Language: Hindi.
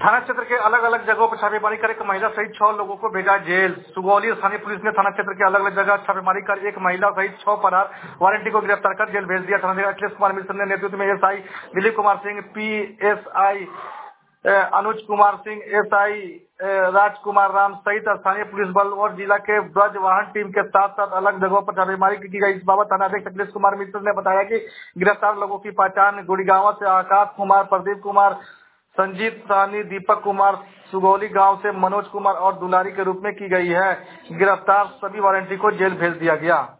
थाना क्षेत्र के अलग अलग जगहों पर छापेमारी कर एक महिला सहित 6 लोगों को भेजा जेल। सुगौली स्थानीय पुलिस ने थाना क्षेत्र के अलग अलग जगह छापेमारी कर एक महिला सहित 6 फरार वारंटी को गिरफ्तार कर जेल भेज दिया। थाना अखिलेश कुमार मिश्र ने नेतृत्व में SI Dilip Kumar Singh, PSI Anuj Kumar Singh, SI Rajkumar Ram सहित स्थानीय पुलिस बल और जिला के ब्रज वाहन टीम के साथ साथ अलग जगहों पर छापेमारी की गई। इस बाबत थाना अध्यक्ष अखिलेश कुमार मिश्र ने बताया कि गिरफ्तार लोगों की पहचान गुड़गांव से आकाश कुमार, प्रदीप कुमार, संजीत साहनी, दीपक कुमार, सुगौली गांव से मनोज कुमार और दुलारी के रूप में की गई है। गिरफ्तार सभी वारंटी को जेल भेज दिया गया।